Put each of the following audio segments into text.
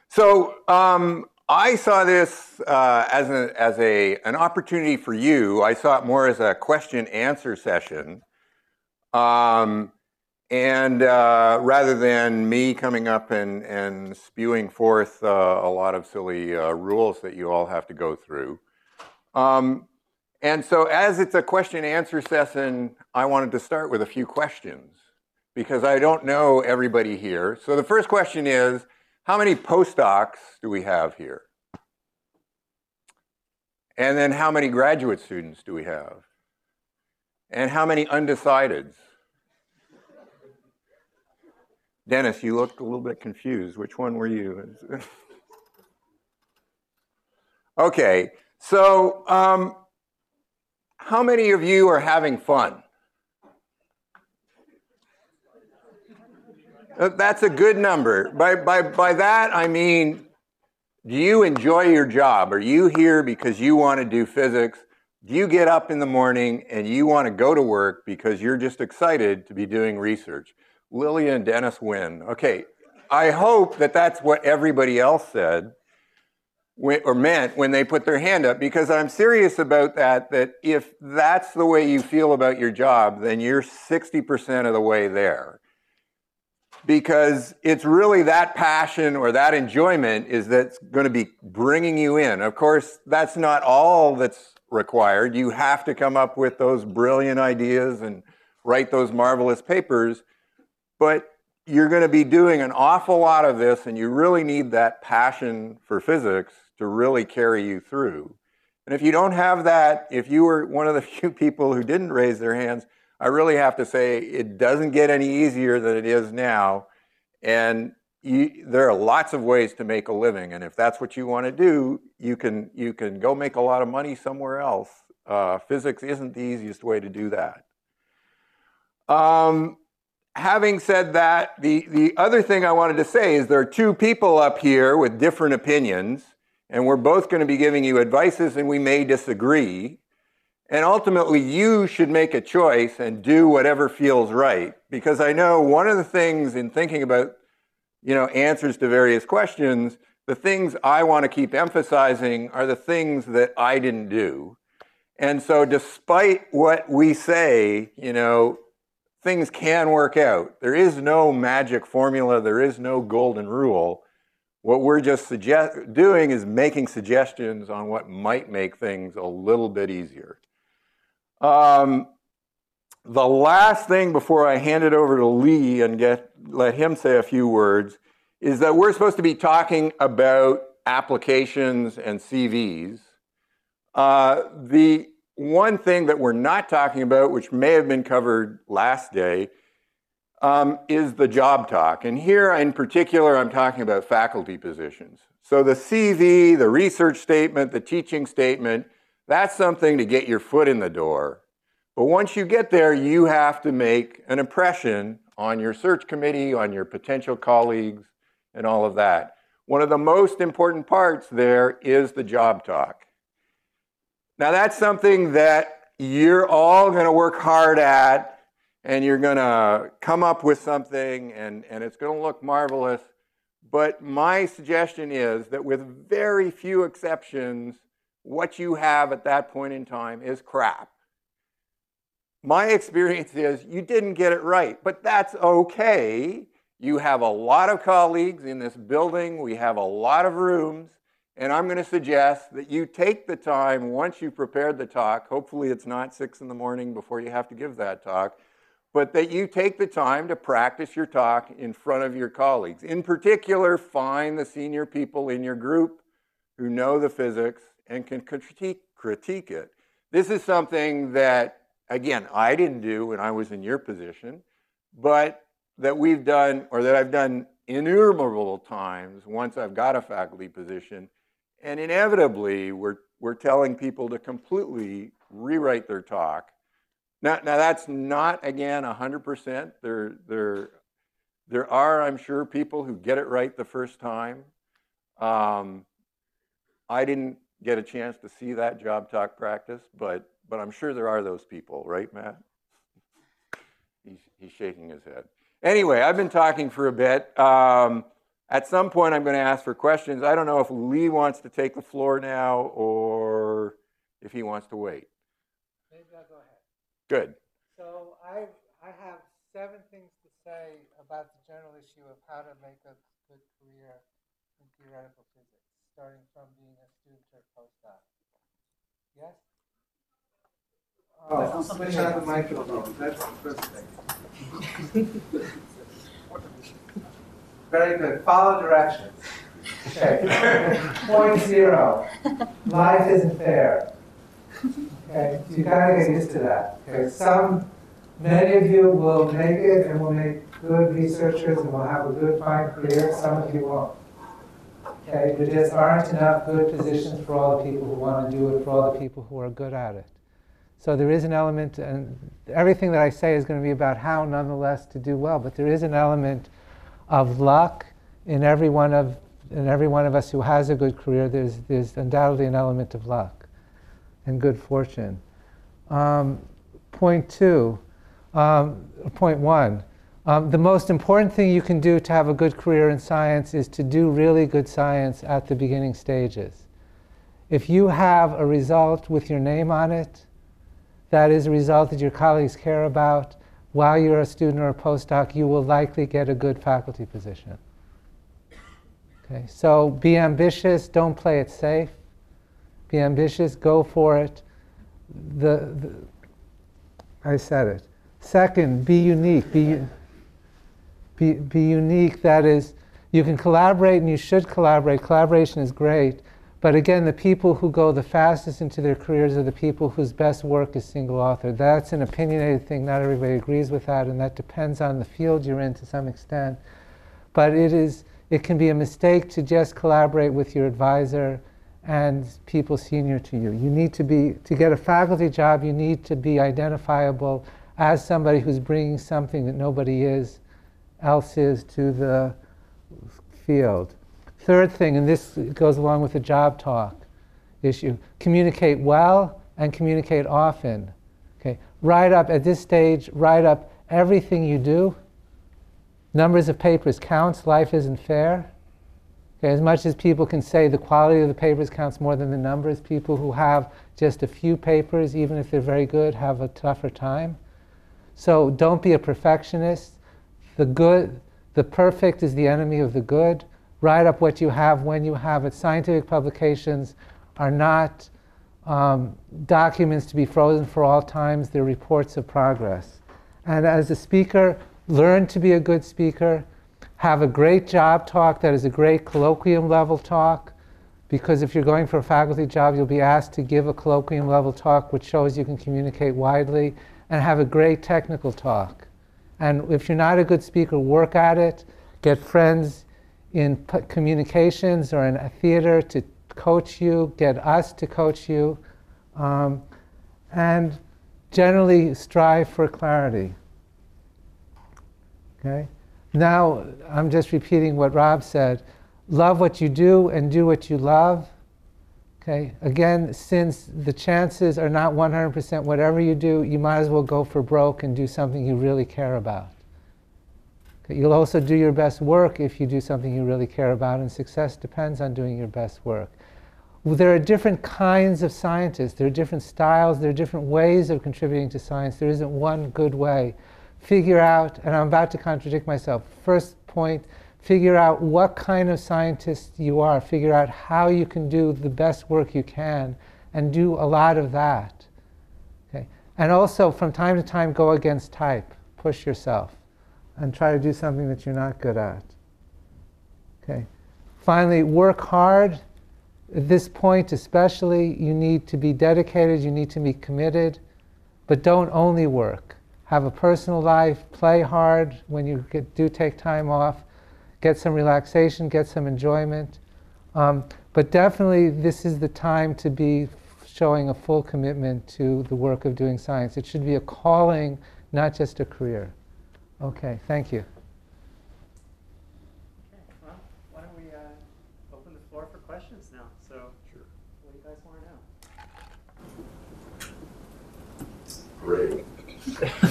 I saw this as an opportunity for you. I saw it more as a question-answer session. And rather than me coming up and spewing forth a lot of silly rules that you all have to go through. And so as it's a question-answer session, I wanted to start with a few questions because I don't know everybody here. So the first question is, how many postdocs do we have here? And then how many graduate students do we have? And how many undecideds? Dennis, you looked a little bit confused. Which one were you? Okay, so how many of you are having fun? That's a good number. By that, I mean, do you enjoy your job? Are you here because you want to do physics? Do you get up in the morning and you want to go to work because you're just excited to be doing research? Lilia and Dennis win. Okay, I hope that that's what everybody else said or meant when they put their hand up, because I'm serious about that if that's the way you feel about your job, then you're 60% of the way there. Because it's really that passion or that enjoyment that's going to be bringing you in. Of course, that's not all that's required. You have to come up with those brilliant ideas and write those marvelous papers, but you're going to be doing an awful lot of this, and you really need that passion for physics to really carry you through. And if you don't have that, if you were one of the few people who didn't raise their hands, I really have to say it doesn't get any easier than it is now. And there are lots of ways to make a living. And if that's what you want to do, you can go make a lot of money somewhere else. Physics isn't the easiest way to do that. Having said that, the other thing I wanted to say is there are two people up here with different opinions, and we're both going to be giving you advices, and we may disagree. And ultimately, you should make a choice and do whatever feels right. Because I know one of the things in thinking about, answers to various questions, the things I want to keep emphasizing are the things that I didn't do. And so despite what we say, things can work out. There is no magic formula. There is no golden rule. What we're just doing is making suggestions on what might make things a little bit easier. The last thing before I hand it over to Lee and let him say a few words is that we're supposed to be talking about applications and CVs. The one thing that we're not talking about, which may have been covered last day, is the job talk. And here in particular, I'm talking about faculty positions. So the CV, the research statement, the teaching statement, that's something to get your foot in the door. But once you get there, you have to make an impression on your search committee, on your potential colleagues, and all of that. One of the most important parts there is the job talk. Now that's something that you're all going to work hard at, and you're going to come up with something, and it's going to look marvelous. But my suggestion is that with very few exceptions, what you have at that point in time is crap. My experience is you didn't get it right, but that's okay. You have a lot of colleagues in this building. We have a lot of rooms. And I'm going to suggest that you take the time once you've prepared the talk. Hopefully it's not 6 in the morning before you have to give that talk. But that you take the time to practice your talk in front of your colleagues. In particular, find the senior people in your group who know the physics and can critique it. This is something that, again, I didn't do when I was in your position, but that we've done, or that I've done innumerable times once I've got a faculty position. And inevitably, we're telling people to completely rewrite their talk. Now that's not, again, 100%. There are, I'm sure, people who get it right the first time. I didn't get a chance to see that job talk practice, but I'm sure there are those people, right, Matt? He's shaking his head. Anyway, I've been talking for a bit. At some point, I'm going to ask for questions. I don't know if Lee wants to take the floor now or if he wants to wait. Maybe I'll go ahead. Good. So I have 7 things to say about the general issue of how to make a good career in theoretical physics, starting from being a student or postdoc. Yes? Oh, switch on the microphone. That's the first thing. Very good. Follow directions. Okay. Point 0. Life isn't fair. Okay. So you gotta get used to that. Okay. Many of you will make it and will make good researchers and will have a good, fine career. Some of you won't. Okay. There just aren't enough good positions for all the people who want to do it, for all the people who are good at it. So there is an element, and everything that I say is going to be about how, nonetheless, to do well. But there is an element of luck in every one of us who has a good career. There's undoubtedly an element of luck and good fortune. Point 1. The most important thing you can do to have a good career in science is to do really good science at the beginning stages. If you have a result with your name on it, that is a result that your colleagues care about, while you're a student or a postdoc, you will likely get a good faculty position. Okay, so be ambitious, don't play it safe. Be ambitious, go for it. I said it. Second, be unique. Be unique, that is, you can collaborate and you should collaborate. Collaboration is great. But again, the people who go the fastest into their careers are the people whose best work is single author. That's an opinionated thing. Not everybody agrees with that, and that depends on the field you're in to some extent. But it can be a mistake to just collaborate with your advisor and people senior to you. You need to get a faculty job, you need to be identifiable as somebody who's bringing something that nobody else is to the field. Third thing, and this goes along with the job talk issue, communicate well and communicate often. Okay, at this stage, write up everything you do. Numbers of papers counts, life isn't fair. Okay, as much as people can say the quality of the papers counts more than the numbers, people who have just a few papers, even if they're very good, have a tougher time. So don't be a perfectionist. The perfect is the enemy of the good. Write up what you have when you have it. Scientific publications are not documents to be frozen for all times. They're reports of progress. And as a speaker, learn to be a good speaker. Have a great job talk that is a great colloquium level talk, because if you're going for a faculty job, you'll be asked to give a colloquium level talk, which shows you can communicate widely, and have a great technical talk. And if you're not a good speaker, work at it. Get friends in communications or in a theater to coach you, get us to coach you, and generally strive for clarity. Okay? Now, I'm just repeating what Rob said. Love what you do and do what you love. Okay? Again, since the chances are not 100% whatever you do, you might as well go for broke and do something you really care about. You'll also do your best work if you do something you really care about, and success depends on doing your best work. There are different kinds of scientists. There are different styles. There are different ways of contributing to science. There isn't one good way. Figure out, and I'm about to contradict myself. First point, figure out what kind of scientist you are. Figure out how you can do the best work you can, and do a lot of that. Okay? And also, from time to time, go against type. Push yourself. And try to do something that you're not good at. Okay. Finally, work hard. At this point especially, you need to be dedicated, you need to be committed, but don't only work. Have a personal life, play hard when you do take time off, get some relaxation, get some enjoyment. But definitely this is the time to be showing a full commitment to the work of doing science. It should be a calling, not just a career. Okay, thank you. Okay, well, why don't we open the floor for questions now? So, sure. What do you guys want to know? Great.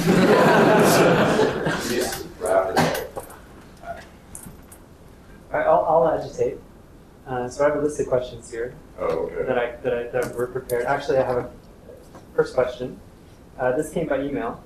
Just wrap it up. So I have a list of questions here Oh, okay. that were prepared. Actually, I have a first question. This came by email.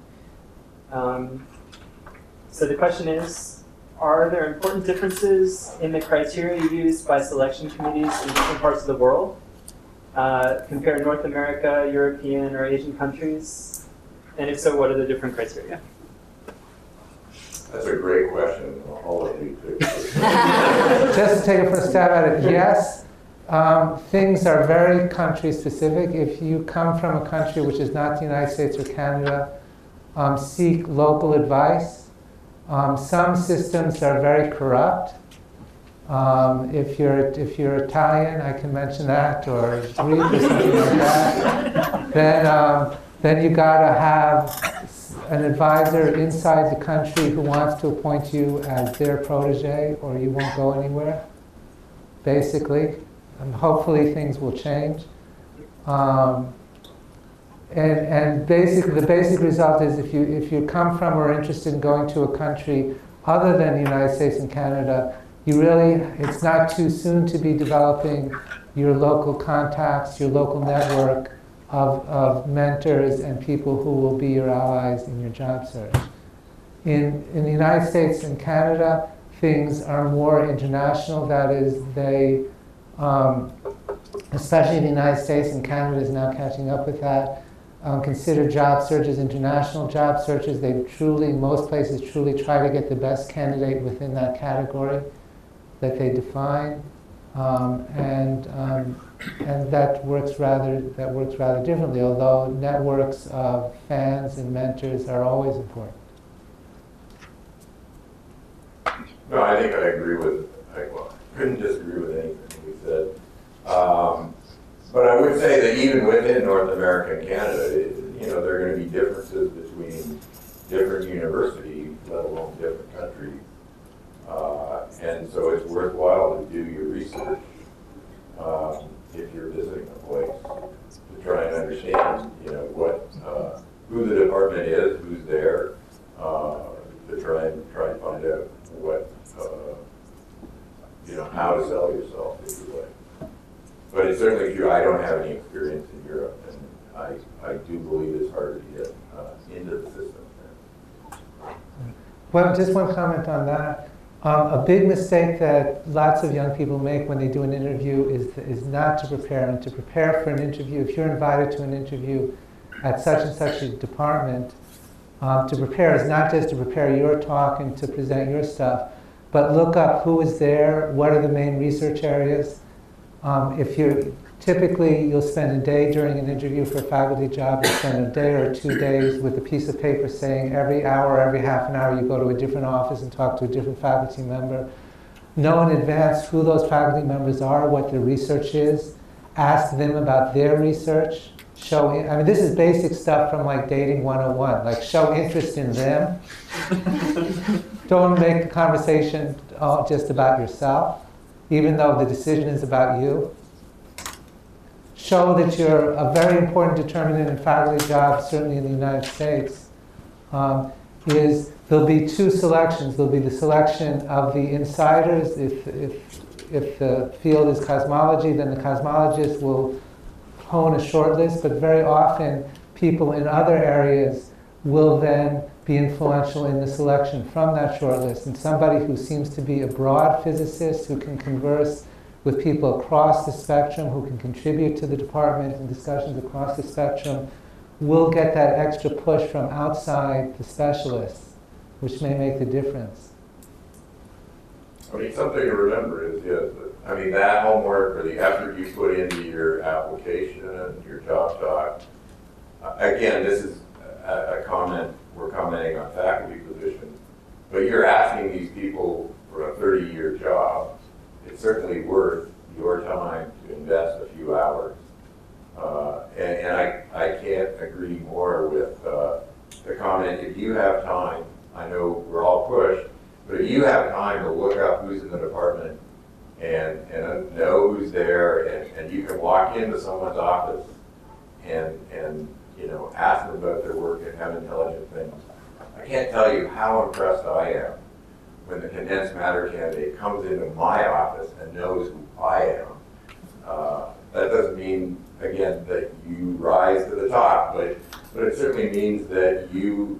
So the question is, are there important differences in the criteria used by selection committees in different parts of the world? Compare North America, European, or Asian countries? And if so, what are the different criteria? That's a great question. I'll let you take it. Just to take a first stab at it, yes, things are very country specific. If you come from a country which is not the United States or Canada, seek local advice. Some systems are very corrupt. If you're Italian, I can mention that, or Greek or something like that, then you gotta have an advisor inside the country who wants to appoint you as their protege, or you won't go anywhere, basically. And hopefully things will change. And basically, the basic result is if you come from or are interested in going to a country other than the United States and Canada, it's not too soon to be developing your local contacts, your local network of mentors and people who will be your allies in your job search. In the United States and Canada, things are more international. That is, they, especially the United States and Canada is now catching up with that, consider job searches international job searches. Most places truly try to get the best candidate within that category that they define. And that works rather differently, although networks of fans and mentors are always important. No, I think I agree with, well, I couldn't disagree with anything we said. But I would say that even within North America and Canada, there are going to be differences between different universities, let alone different countries. And so it's worthwhile to do your research if you're visiting a place to try and understand, who the department is, who's there, to try and find out what, how to sell yourself, if you would. But it's certainly true. I don't have any experience in Europe, and I do believe it's hard to get into the system. Well, just one comment on that. A big mistake that lots of young people make when they do an interview is not to prepare. And to prepare for an interview, if you're invited to an interview at such and such a department, to prepare is not just to prepare your talk and to present your stuff, but look up who is there, what are the main research areas. Typically, you'll spend a day during an interview for a faculty job. You'll spend a day or 2 days with a piece of paper saying every hour, every half an hour, you go to a different office and talk to a different faculty member. Know in advance who those faculty members are, what their research is. Ask them about their research. This is basic stuff from like dating 101. Like, show interest in them. Don't make the conversation all just about yourself, even though the decision is about you. Show that you're a very important determinant in faculty jobs, certainly in the United States, there'll be 2 selections. There'll be the selection of the insiders. If the field is cosmology, then the cosmologist will hone a short list, but very often people in other areas will then be influential in the selection from that short list. And somebody who seems to be a broad physicist, who can converse with people across the spectrum, who can contribute to the department in discussions across the spectrum, will get that extra push from outside the specialists, which may make the difference. Something to remember is, that homework or the effort you put into your application and your job talk, again, this is a comment, we're commenting on faculty positions, but you're asking these people for a 30-year job. It's certainly worth your time to invest a few hours. And I can't agree more with the comment. If you have time, I know we're all pushed, but if you have time to look up who's in the department and know who's there, and you can walk into someone's office and ask them about their work and have intelligent things. I can't tell you how impressed I am when the condensed matter candidate comes into my office and knows who I am, that doesn't mean, again, that you rise to the top, but it certainly means that you,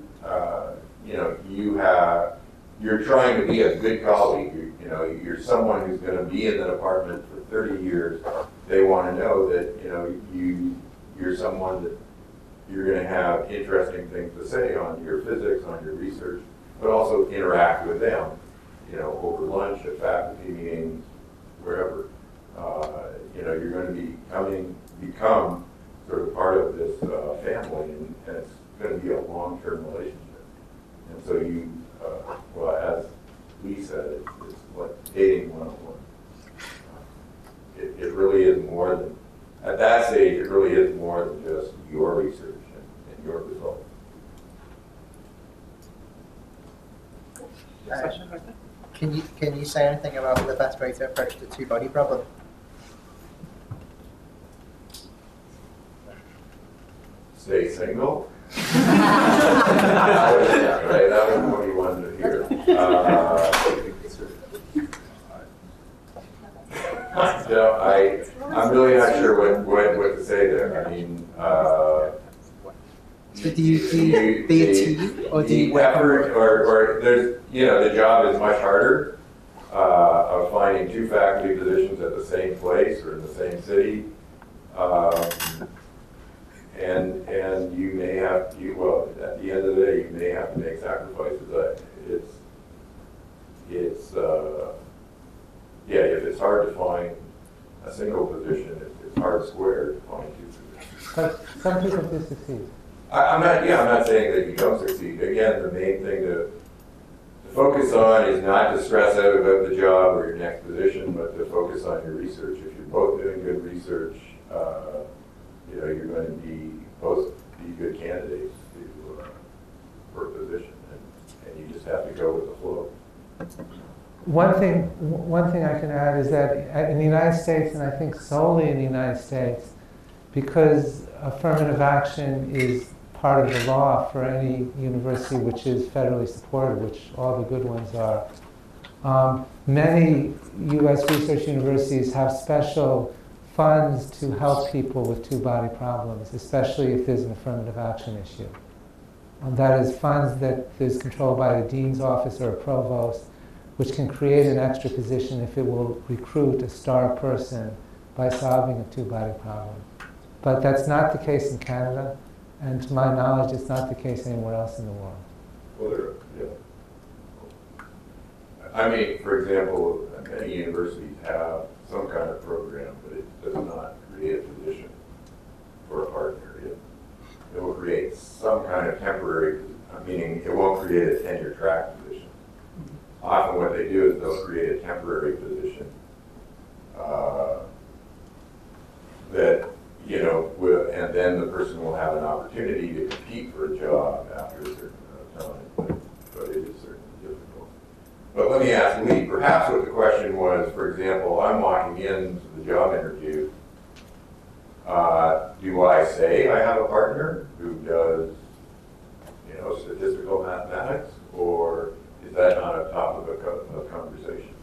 you're trying to be a good colleague. You're someone who's going to be in the department for 30 years. They want to know that, you're someone that you're going to have interesting things to say on your physics, on your research, but also interact with them, over lunch, at faculty meetings, wherever. You're going to become sort of part of this family, and it's going to be a long-term relationship. And so as Lee said, it's like dating 101. It really is more than, at that stage, it really is more than just your research and your results. Can you say anything about the best way to approach the two-body problem? Stay single. That was what he wanted to hear. I'm really not sure what to say there. I mean, so do you be a team, or do you work effort, or there's, the job is much harder of finding two faculty positions at the same place or in the same city. And you may have, at the end of the day, you may have to make sacrifices. If it's hard to find a single position, it's hard square to find two positions. But some people do succeed. I'm not saying that you don't succeed. Again, the main thing to focus on is not to stress out about the job or your next position, but to focus on your research. If you're both doing good research, you're going to both be good candidates for a position, and you just have to go with the flow. One thing I can add is that in the United States, and I think solely in the United States, because affirmative action is part of the law for any university which is federally supported, which all the good ones are, many U.S. research universities have special funds to help people with two-body problems, especially if there's an affirmative action issue. That is funds that is controlled by a dean's office or a provost, which can create an extra position if it will recruit a star person by solving a two-body problem. But that's not the case in Canada, and to my knowledge, it's not the case anywhere else in the world. Well, I mean, for example, many universities have some kind of program, but it does not create a position for a partner. It will create some kind of temporary, meaning it won't create a tenure track position. Often what they do is they'll create a temporary position and then the person will have an opportunity to compete for a job after a certain amount of time, but it is certainly difficult. But let me ask Lee, perhaps what the question was, for example, I'm walking into the job interview. Do I say I have a partner who does, statistical mathematics, or is that not a topic of conversation?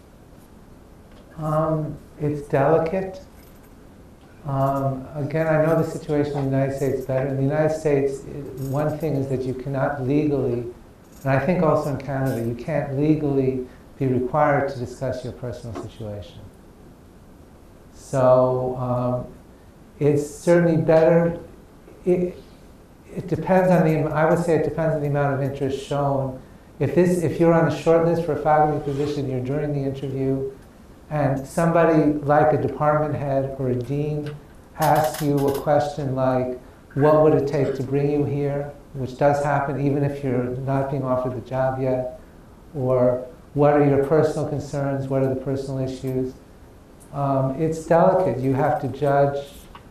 It's delicate. Again, I know the situation in the United States better. In the United States, one thing is that you cannot legally, and I think also in Canada, you can't legally be required to discuss your personal situation. So it's certainly better. It depends on I would say it depends on the amount of interest shown. If you're on a short list for a faculty position, you're during the interview, and somebody like a department head or a dean asks you a question like, what would it take to bring you here? Which does happen even if you're not being offered the job yet. Or what are your personal concerns? What are the personal issues? It's delicate. You have to judge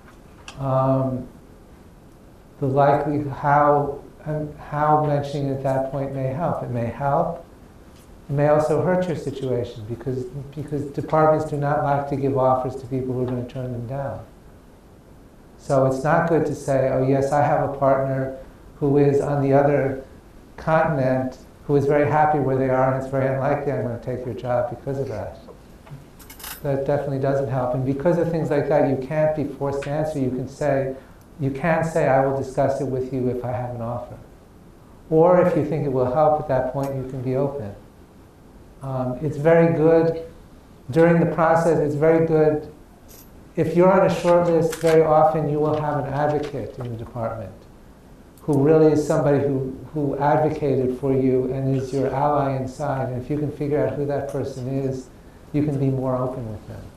the likelihood, how mentioning it at that point may help. It may help. It may also hurt your situation because departments do not like to give offers to people who are going to turn them down. So it's not good to say, oh yes, I have a partner who is on the other continent who is very happy where they are, and it's very unlikely I'm going to take your job because of that. That definitely doesn't help. And because of things like that, you can't be forced to answer. You can say, I will discuss it with you if I have an offer. Or if you think it will help at that point, you can be open. It's very good during the process. It's very good. If you're on a short list, very often you will have an advocate in the department who really is somebody who advocated for you and is your ally inside. And if you can figure out who that person is, you can be more open with them.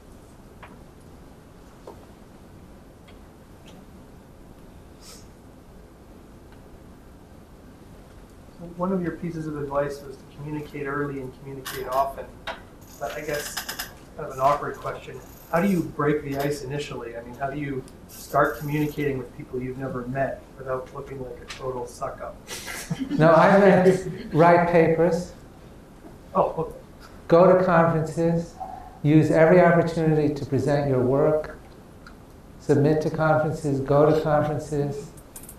One of your pieces of advice was to communicate early and communicate often. But I guess kind of an awkward question. How do you break the ice initially? I mean, how do you start communicating with people you've never met without looking like a total suck-up? No, I meant write papers, Oh, okay. go to conferences, use every opportunity to present your work, submit to conferences, go to conferences.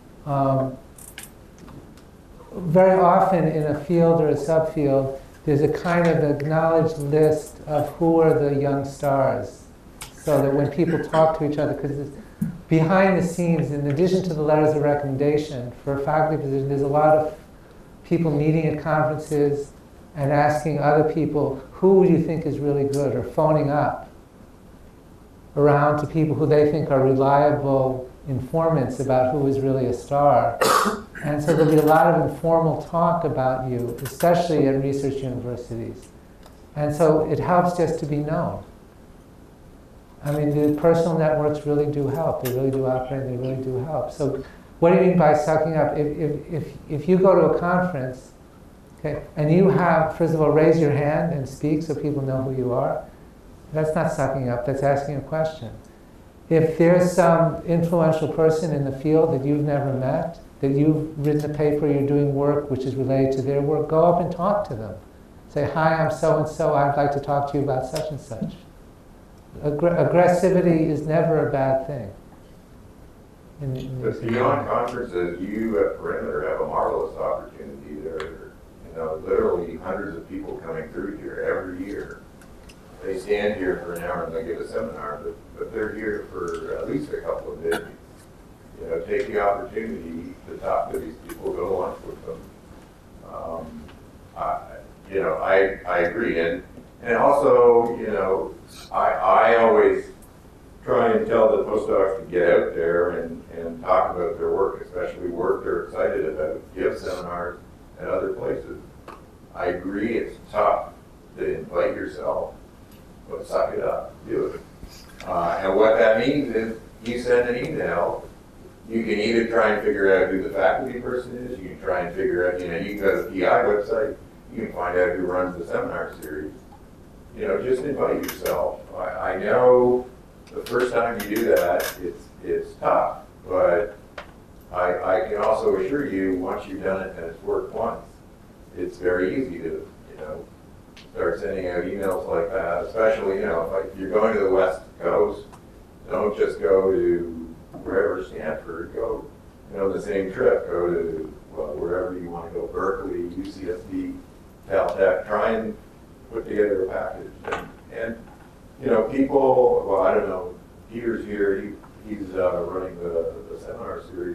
Very often in a field or a subfield, there's a kind of acknowledged list of who are the young stars, so that when people talk to each other, because behind the scenes, in addition to the letters of recommendation for a faculty position, there's a lot of people meeting at conferences and asking other people, who do you think is really good, or phoning up around to people who they think are reliable informants about who is really a star. And so there'll be a lot of informal talk about you, especially at research universities. And so it helps just to be known. I mean, the personal networks really do help. They really do operate, they really do help. So what do you mean by sucking up? If you go to a conference, okay, and you have, first of all, raise your hand and speak so people know who you are, that's not sucking up, that's asking a question. If there's some influential person in the field that you've never met, that you've written a paper, you're doing work which is related to their work, go up and talk to them. Say, hi, I'm so-and-so, I'd like to talk to you about such and such. Aggressivity is never a bad thing. But beyond conferences, you at Perimeter have a marvelous opportunity. There are, literally hundreds of people coming through here every year. They stand here for an hour and they give a seminar, but they're here for at least a couple of days. Take the opportunity to talk to these people, go to lunch with them. I agree, and also, I always try and tell the postdocs to get out there and talk about their work, especially work they're excited about, give seminars at other places. I agree it's tough to invite yourself, but suck it up, do it. And what that means is you send an email. You can either try and figure out who the faculty person is, you can try and figure out, you can go to the PI website, you can find out who runs the seminar series. Just invite yourself. I know the first time you do that, it's tough, but I can also assure you, once you've done it and it's worked once, it's very easy to, start sending out emails like that, especially, if you're going to the West Coast, don't just go to wherever, Stanford, go, the same trip, go to, wherever you want to go, Berkeley, UCSD, Caltech, try and put together a package. And people, I don't know, Peter's here, he's running the seminar series.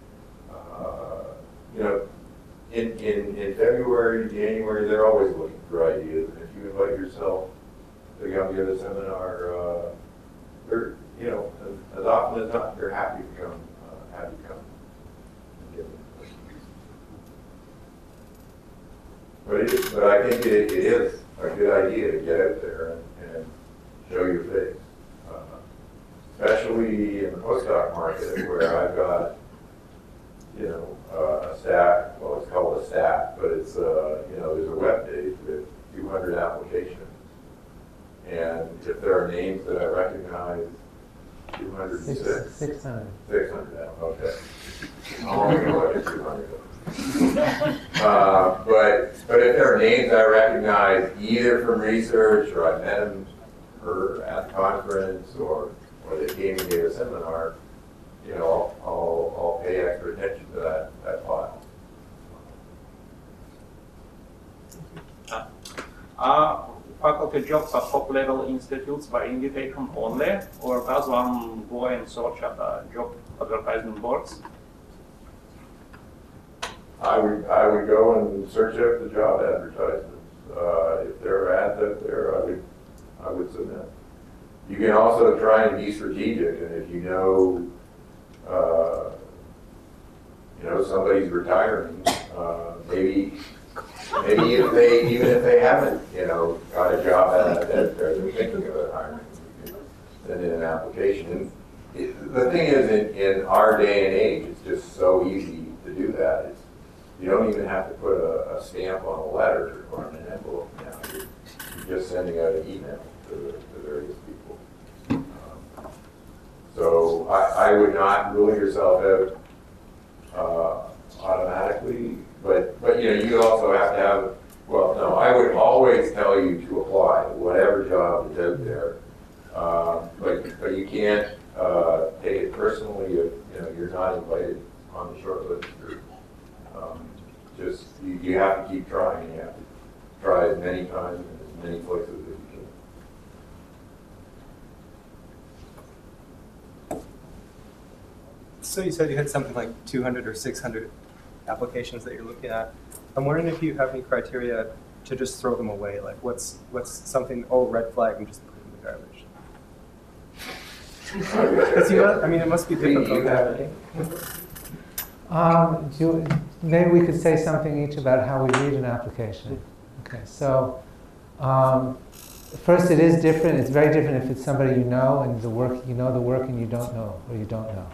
In February, January, they're always looking for ideas. And if you invite yourself to come give a seminar, they're, as often as not, they're happy to come, have you come and give them. But I think it is a good idea to get out there and show your face, especially in the postdoc market where I've got, a staff. Well, it's called a staff, but it's there's a web page with 200 applications, and if there are names that I recognize, 206. 600. 600 now. Okay. I'm only going to look at 200. But if there are names I recognize either from research or I met them at the conference or they came and gave a seminar, I'll pay extra attention to that file. Are faculty jobs at top-level institutes by invitation only, or does one go and search at the job advertisement boards? I would go and search out the job advertisements. If there are ads out there, I would submit. You can also try and be strategic, and if you know somebody's retiring, maybe even if they haven't got a job ad that they're thinking about hiring, send in an application. And the thing is, in our day and age, it's just so easy to do that. You don't even have to put a stamp on a letter or on an envelope now. You're just sending out an email to various people. So I would not rule yourself out automatically, but you also have to have. Well, no, I would always tell you to apply whatever job is out there, but you can't take it personally if you're not invited on the short list. Just you have to keep trying. You have to try as many times and as many places as you can. So you said you had something like 200 or 600 applications that you're looking at. I'm wondering if you have any criteria to just throw them away. Like what's something, red flag, and just put it in the garbage. Because it must be difficult. Maybe we could say something each about how we read an application. Okay, so first, it is different. It's very different if it's somebody you know and the work and you don't know, or you don't know.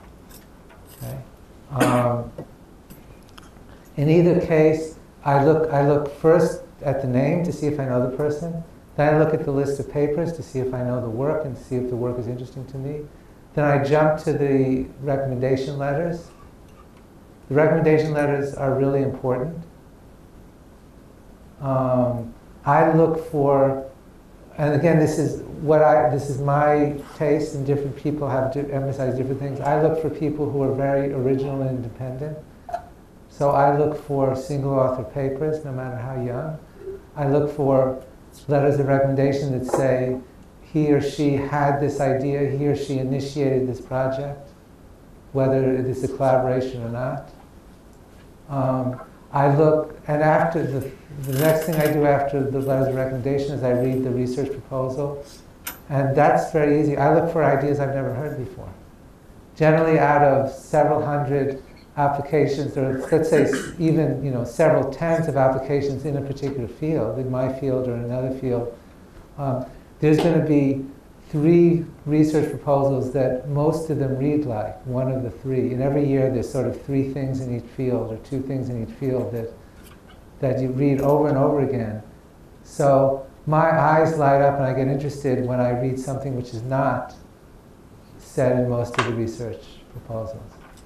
Okay. In either case, I look first at the name to see if I know the person. Then I look at the list of papers to see if I know the work and see if the work is interesting to me. Then I jump to the recommendation letters. The recommendation letters are really important. I look for, and again, this is my taste, and different people have to emphasize different things. I look for people who are very original and independent. So I look for single author papers, no matter how young. I look for letters of recommendation that say he or she had this idea, he or she initiated this project, whether it is a collaboration or not. I look, and after the next thing I do after the letters of recommendation is I read the research proposal, and that's very easy. I look for ideas I've never heard before. Generally, out of several hundred applications, or let's say even several tens of applications in a particular field, in my field or in another field, there's going to be 3 research proposals that most of them read like one of the 3. And every year there's sort of 3 things in each field, or 2 things in each field that you read over and over again. So my eyes light up and I get interested when I read something which is not said in most of the research proposals.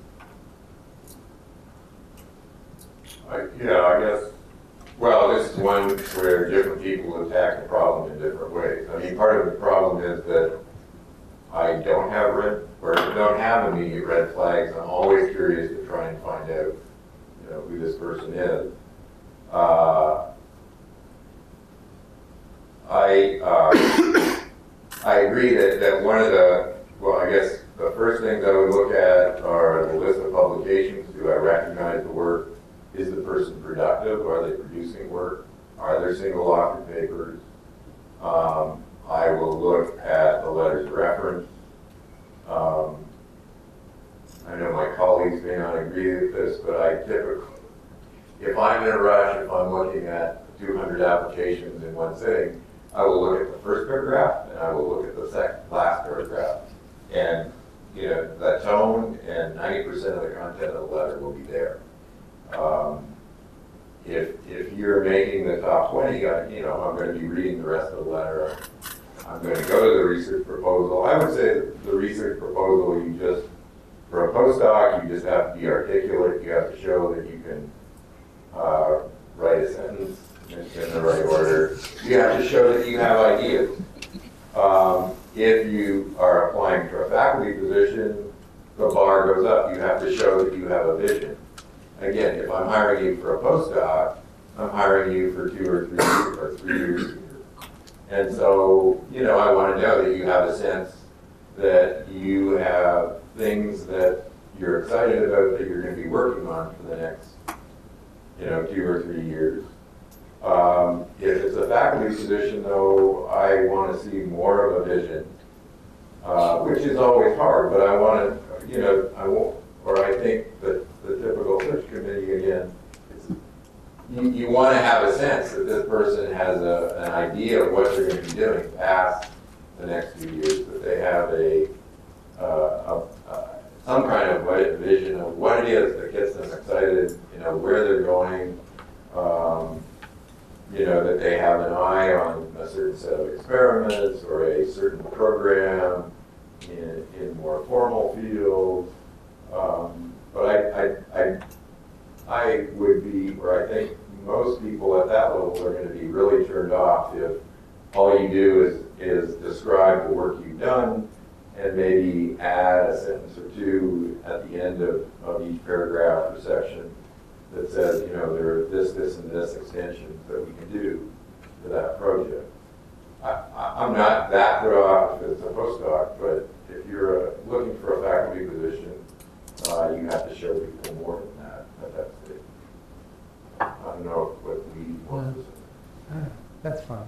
I guess, well, this is one where different people attack the problem in different ways. I mean, part of the problem is that I don't have immediate red flags. I'm always curious to try and find out, who this person is. I agree that one of the first things I would look at are the list of publications. Do I recognize the work? Is the person productive? Are they producing work? Are there single author papers? I will look at the letters of reference. I know my colleagues may not agree with this, but I typically, if I'm in a rush, if I'm looking at 200 applications in one sitting, I will look at the first paragraph and I will look at the last paragraph. And the tone and 90% of the content of the letter will be there. If you're making the top 20, I'm going to be reading the rest of the letter. I'm going to go to the research proposal. I would say the research proposal, for a postdoc, you just have to be articulate. You have to show that you can write a sentence in the right order. You have to show that you have ideas. If you are applying for a faculty position, the bar goes up. You have to show that you have a vision. Again, if I'm hiring you for a postdoc, I'm hiring you for 2 or 3 years, or 3 years And so, I want to know that you have a sense that you have things that you're excited about that you're going to be working on for the next, 2 or 3 years. If it's a faculty position, though, I want to see more of a vision, which is always hard, but I want to, I think that the typical search committee, again, you want to have a sense that this person has an idea of what they're going to be doing past the next few years, that they have some kind of vision of what it is that gets them excited, where they're going, that they have an eye on a certain set of experiments or a certain program in more formal fields. But I would be, or I think most people at that level are going to be really turned off if all you do is describe the work you've done and maybe add a sentence or two at the end of each paragraph or section that says, there are this, and this extensions that we can do for that project. I'm not that put off if it's a postdoc, but if you're looking for a faculty position, you have to show people more than that at that stage. I don't know what we want to say. That's fine.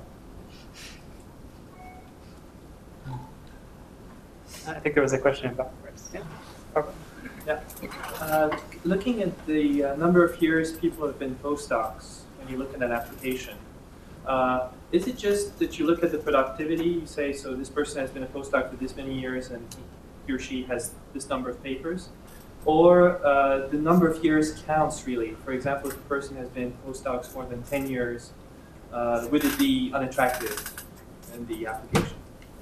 I think there was a question about first. Yeah. Barbara? Yeah. Looking at the number of years people have been postdocs when you look at an application, is it just that you look at the productivity? You say, so this person has been a postdoc for this many years and he or she has this number of papers? Or the number of years counts really? For example, if a person has been postdocs more than 10 years, would it be unattractive in the application?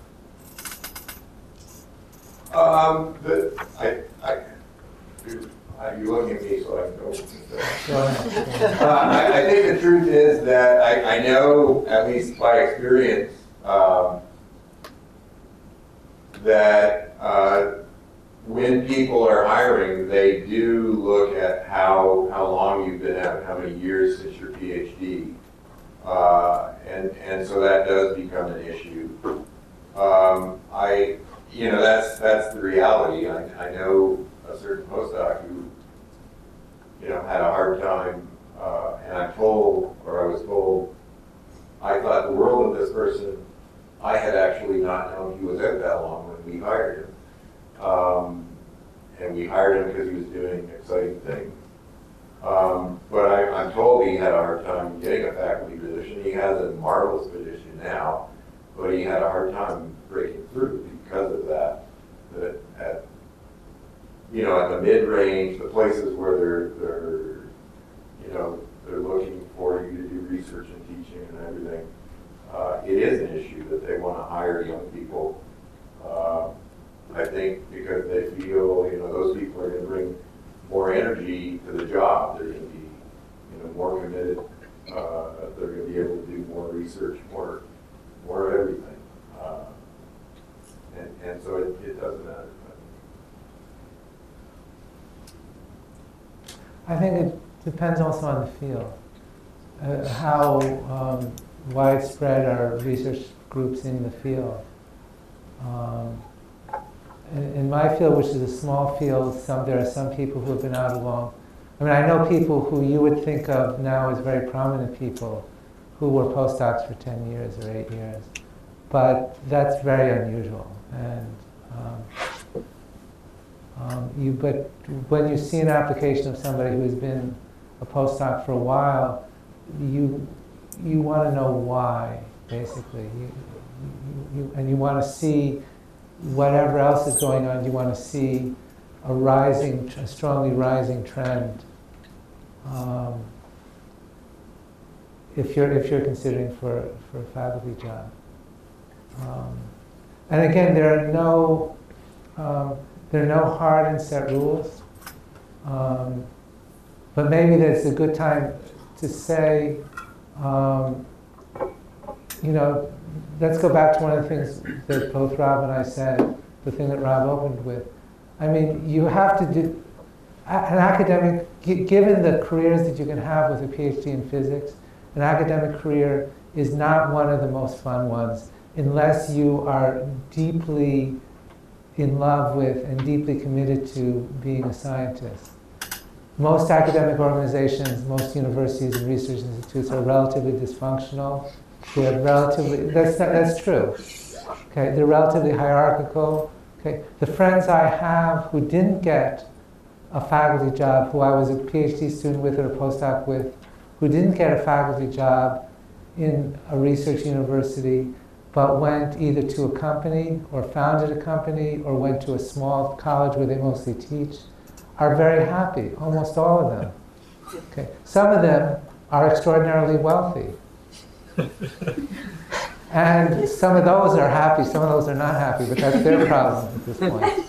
You look at me so I can go. I think the truth is that I know, at least by experience, that when people are hiring, they do look at how long you've been at, how many years since your PhD, and so that does become an issue. That's the reality. I know a certain postdoc who, had a hard time, and I was told, I thought the world of this person. I had actually not known he was out that long when we hired him. And we hired him because he was doing exciting things. But I'm told he had a hard time getting a faculty position. He has a marvelous position now, but he had a hard time breaking through because of that. That at the mid-range, the places where they're looking for you to do research and teaching and everything, it is an issue that they want to hire young people. I think because they feel, those people are going to bring more energy to the job. They're going to be, more committed. They're going to be able to do more research, more of everything. And so it doesn't matter. I think it depends also on the field. How widespread are research groups in the field? In my field, which is a small field, there are some people who have been out long. I know people who you would think of now as very prominent people who were postdocs for 10 years or 8 years. But that's very unusual. And but when you see an application of somebody who has been a postdoc for a while, you want to know why, basically. And you want to see whatever else is going on. You want to see a strongly rising trend. If you're considering for a faculty job. And again, there are no hard and set rules. But maybe that's a good time to say, let's go back to one of the things that both Rob and I said, the thing that Rob opened with. You have to do, an academic, given the careers that you can have with a PhD in physics, an academic career is not one of the most fun ones unless you are deeply in love with and deeply committed to being a scientist. Most academic organizations, most universities and research institutes are relatively dysfunctional. They're relatively, that's true. Okay, they're relatively hierarchical. Okay, the friends I have who didn't get a faculty job, who I was a PhD student with or a postdoc with, who didn't get a faculty job in a research university, but went either to a company or founded a company or went to a small college where they mostly teach, are very happy, almost all of them. Okay. Some of them are extraordinarily wealthy. And some of those are happy, some of those are not happy, but that's their problem at this point.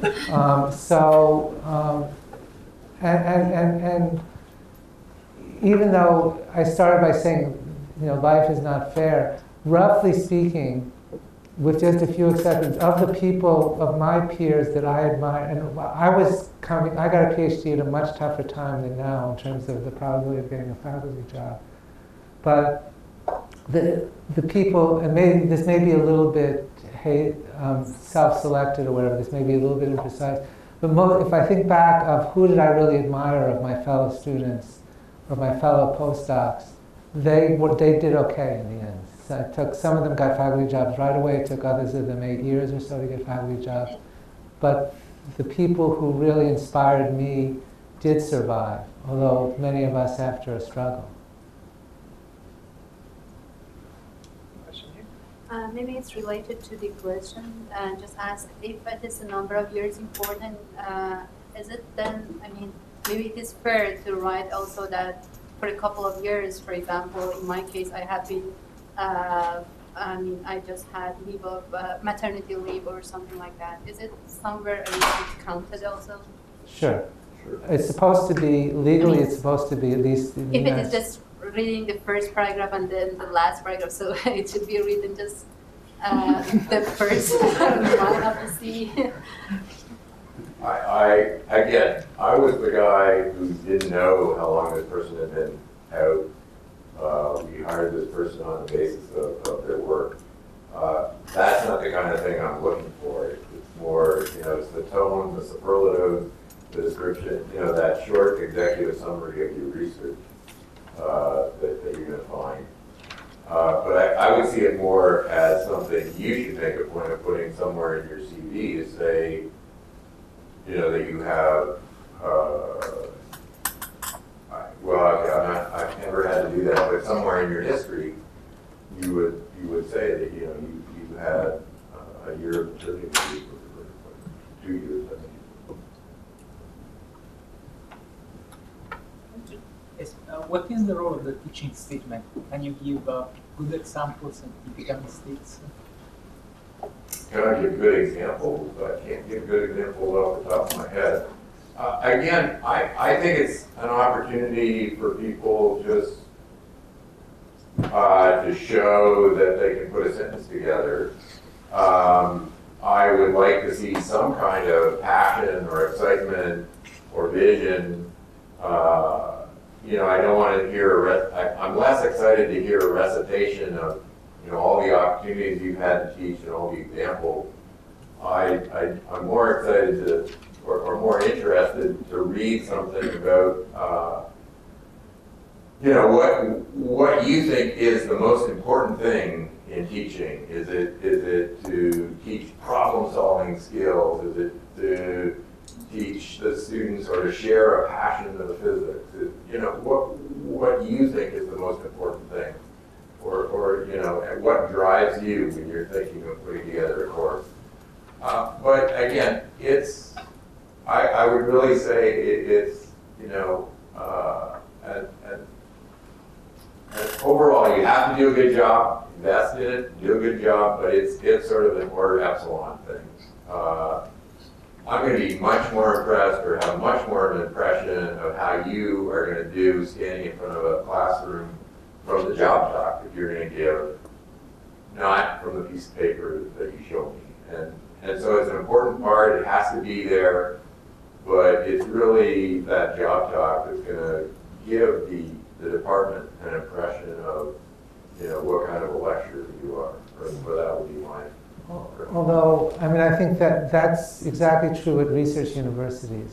And even though I started by saying, life is not fair, roughly speaking, with just a few exceptions, of the people, of my peers that I admire, and I got a PhD at a much tougher time than now in terms of the probability of getting a faculty job. But the people, and maybe this may be a little bit self-selected or whatever, this may be a little bit imprecise, but if I think back of who did I really admire of my fellow students or my fellow postdocs, they did okay in the end. So some of them got faculty jobs right away. It took others of them 8 years or so to get faculty jobs. But the people who really inspired me did survive, although many of us after a struggle. Maybe it's related to the question. Just ask if it is the number of years important. Is it then? I mean, maybe it is fair to write also that for a couple of years, for example, in my case, I have been. I just had leave of maternity leave or something like that. Is it somewhere counted also? Sure. It's supposed to be legally. It's supposed to be at least. If it is just reading the first paragraph and then the last paragraph, so it should be written just the first line of the C. I was the guy who didn't know how long this person had been out. We hired this person on the basis of their work. That's not the kind of thing I'm looking for. It's more, it's the tone, the superlative, the description, that short executive summary of your research that you're going to find. But I would see it more as something you should make a point of putting somewhere in your CV to say, that you have, I've never had to do that, but somewhere in your history, you would say that, you had a year of maternity leave or 2 years, I think. Yes. What is the role of the teaching statement? Can you give good examples and typical mistakes? Can I give good examples? I can't give good examples off the top of my head. Again, I think it's an opportunity for people just to show that they can put a sentence together. I would like to see some kind of passion or excitement or vision. I don't want to hear I'm less excited to hear a recitation of all the opportunities you've had to teach and all the examples. I'm more excited to, or more interested to read something about what you think is the most important thing in teaching. Is it to teach problem-solving skills? Is it to teach the students or to share a passion of the physics? What you think is the most important thing, or what drives you when you're thinking of putting together a course. But again, I would really say it's overall you have to do a good job, invest in it, do a good job, but it's sort of an order epsilon thing. I'm going to be much more impressed or have much more of an impression of how you are going to do standing in front of a classroom from the job talk that you're going to give, not from the piece of paper that you show me. And so it's an important part. It has to be there, but it's really that job talk that's going to give the department an impression of what kind of a lecturer you are, or that would be my. Although, I mean, I think that that's exactly true at research universities.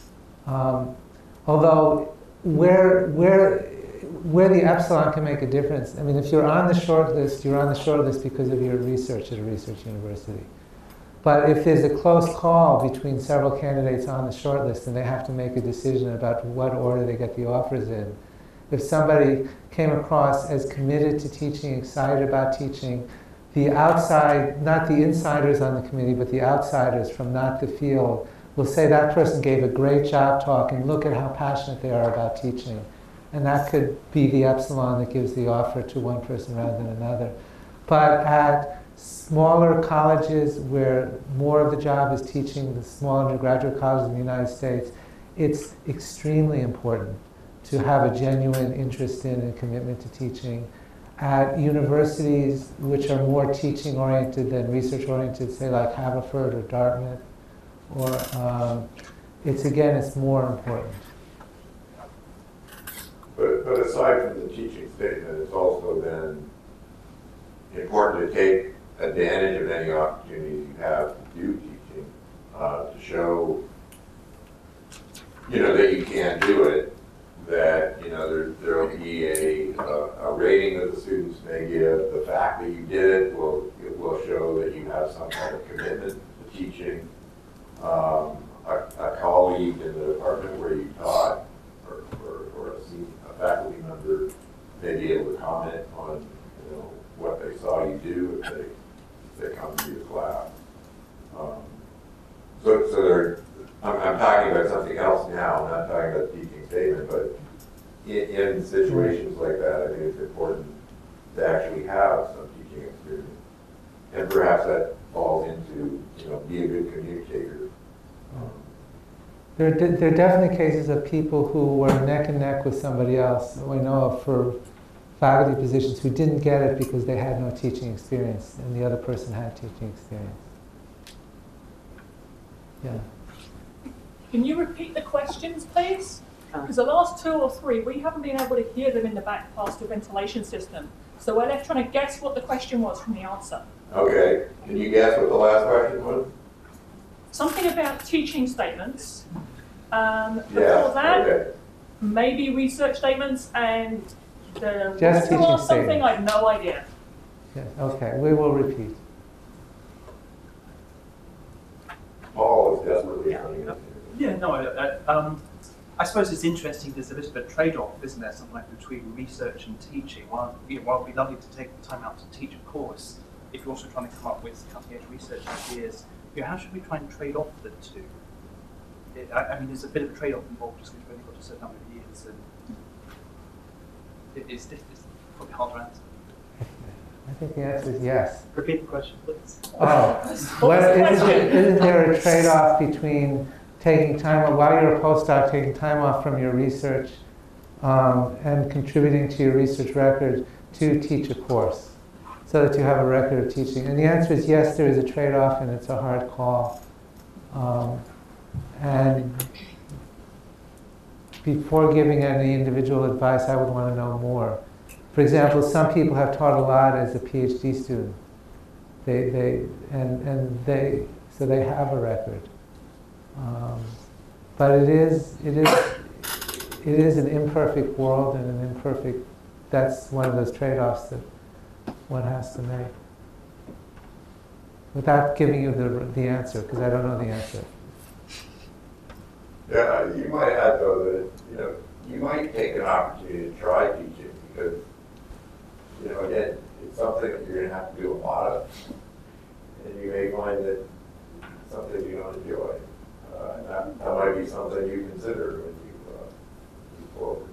Although, where the epsilon can make a difference, I mean, if you're on the short list, you're on the short list because of your research at a research university. But if there's a close call between several candidates on the short list and they have to make a decision about what order they get the offers in, if somebody came across as committed to teaching, excited about teaching, the outside, not the insiders on the committee, but the outsiders from not the field will say that person gave a great job talk and look at how passionate they are about teaching. And that could be the epsilon that gives the offer to one person rather than another. But at smaller colleges where more of the job is teaching, the small undergraduate colleges in the United States, it's extremely important to have a genuine interest in and commitment to teaching. At universities which are more teaching-oriented than research-oriented, say like Haverford or Dartmouth, or it's more important. But aside from the teaching statement, it's also then important to take advantage of any opportunities you have to do teaching, to show, that you can do it, that, there will be a rating that the students may give. The fact that you did it will show that you have some kind of commitment to teaching. A colleague in the department where you taught, or a faculty member may be able to comment on, what they saw you do if they come to your class. I'm talking about something else now. I'm not talking about the teaching statement, but in situations like that, I think it's important to actually have some teaching experience, and perhaps that falls into be a good communicator. There are definitely cases of people who were neck and neck with somebody else we know of for faculty positions who didn't get it because they had no teaching experience and the other person had teaching experience. Yeah. Can you repeat the questions, please? Because the last 2 or 3, we haven't been able to hear them in the back past the ventilation system. So we're left trying to guess what the question was from the answer. Okay. Can you guess what the last question was? Something about teaching statements. Before that, maybe research statements, and the just teaching something statements. I have no idea. Yeah, okay, we will repeat. Paul is desperately trying to. Yeah, no, I suppose it's interesting. There's a bit of a trade-off, isn't there, something like between research and teaching. While it would be lovely to take the time out to teach a course, if you're also trying to come up with cutting-edge research ideas, how should we try and trade off the two? I mean, there's a bit of a trade-off involved just because you've only got a certain number of years, and it's probably hard to answer. I think the answer is yes. Repeat the question, please. Isn't there a trade-off between taking time, while you're a postdoc, taking time off from your research and contributing to your research record to teach a course, so that you have a record of teaching? And the answer is yes, there is a trade-off, and it's a hard call. And before giving any individual advice, I would want to know more. For example, some people have taught a lot as a PhD student. So they have a record. But it is an imperfect world and an imperfect. That's one of those trade-offs that one has to make. Without giving you the answer, because I don't know the answer. Yeah, you might add though that you might take an opportunity to try teaching because again it's something that you're going to have to do a lot of, and you may find that it's something you don't enjoy. That might be something you consider when you move forward.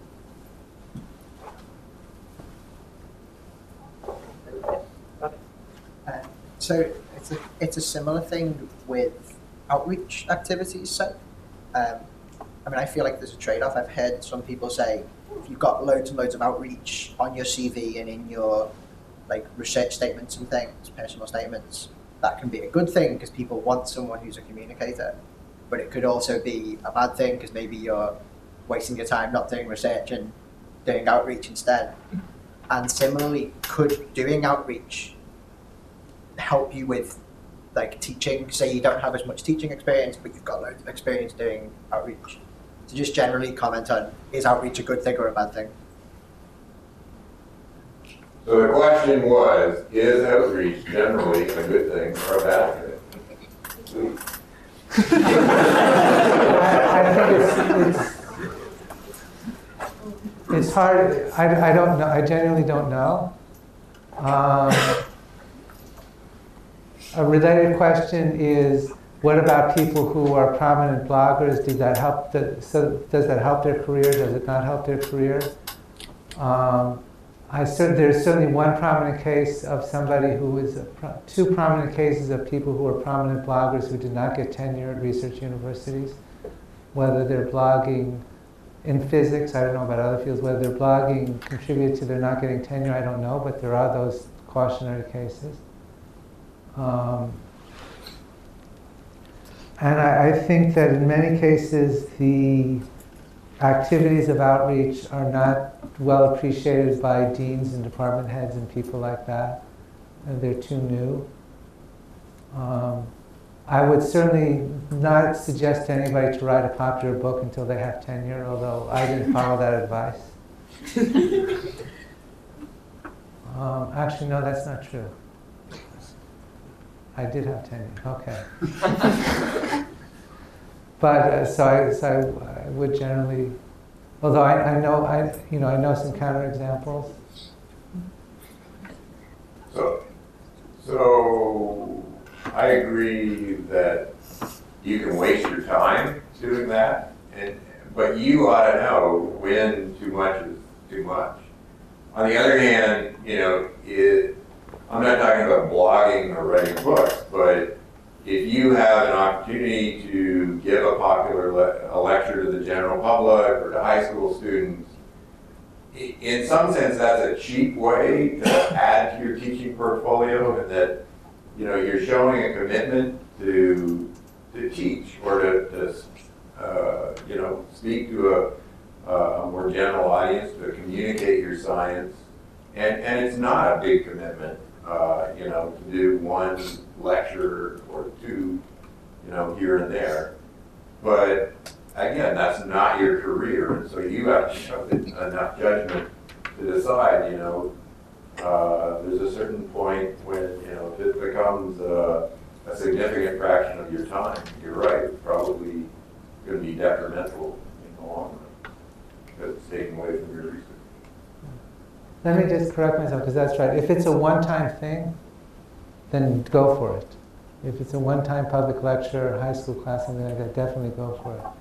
So it's a similar thing with outreach activities. So, I mean, I feel like there's a trade-off. I've heard some people say, if you've got loads and loads of outreach on your CV and in your research statements and things, personal statements, that can be a good thing because people want someone who's a communicator. But it could also be a bad thing because maybe you're wasting your time not doing research and doing outreach instead. And similarly, could doing outreach help you with like teaching? Say you don't have as much teaching experience, but you've got loads of experience doing outreach. So just generally comment on, is outreach a good thing or a bad thing? So the question was, is outreach generally a good thing or a bad thing? I think it's hard. I don't know. I genuinely don't know. A related question is, what about people who are prominent bloggers? Does that help their career? Does it not help their career? There's certainly one prominent case of somebody who is two prominent cases of people who are prominent bloggers who did not get tenure at research universities. Whether they're blogging in physics, I don't know about other fields. Whether they're blogging contributed to their not getting tenure, I don't know. But there are those cautionary cases. And I think that in many cases the activities of outreach are not well appreciated by deans and department heads and people like that. And they're too new. I would certainly not suggest to anybody to write a popular book until they have tenure, although I didn't follow that advice. Actually, no, that's not true. I did have tenure, okay. But so I would generally, although I know some counterexamples. So I agree that you can waste your time doing that, but you ought to know when too much is too much. On the other hand, I'm not talking about blogging or writing books, but if you have an opportunity to give a popular a lecture to the general public or to high school students, in some sense that's a cheap way to add to your teaching portfolio, and that you're showing a commitment to teach or to speak to a more general audience, to communicate your science, and it's not a big commitment. To do one lecture or two, here and there. But again, that's not your career, and so you have to show enough judgment to decide, there's a certain point when, if it becomes a significant fraction of your time, you're right, it's probably going to be detrimental in the long run, because it's taken away from your research. Let me just correct myself, because that's right. If it's a one-time thing, then go for it. If it's a one-time public lecture, high school class, something like that, definitely go for it.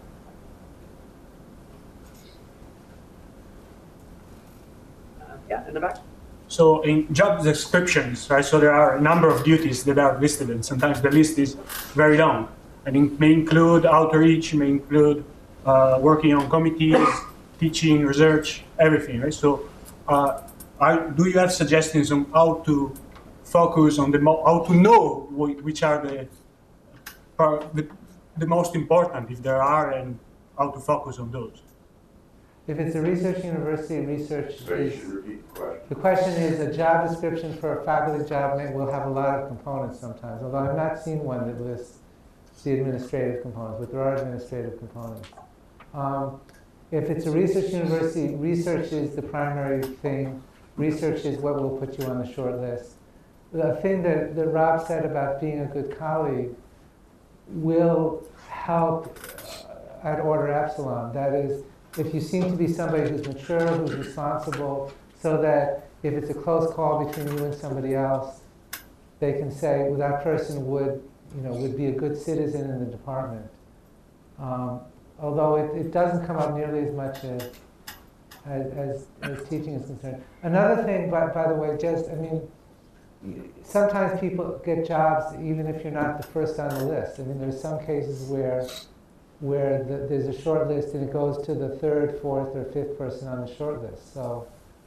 Yeah, in the back. So in job descriptions, right, so there are a number of duties that are listed, and sometimes the list is very long. And it may include outreach, may include working on committees, teaching, research, everything, right? So do you have suggestions on how to focus on how to know which are the most important, if there are, and how to focus on those? If it's a research university, research is, the question is, a job description for a faculty job will have a lot of components sometimes, although I've not seen one that lists the administrative components, but there are administrative components. If it's a research university, research is the primary thing. Research is what will put you on the short list. The thing that Rob said about being a good colleague will help at order epsilon. That is, if you seem to be somebody who's mature, who's responsible, so that if it's a close call between you and somebody else, they can say, well, that person would be a good citizen in the department. Although it doesn't come up nearly as much as teaching is concerned. Another thing, by the way, sometimes people get jobs even if you're not the first on the list. There's some cases where there's a short list and it goes to the third, fourth, or fifth person on the short list. So,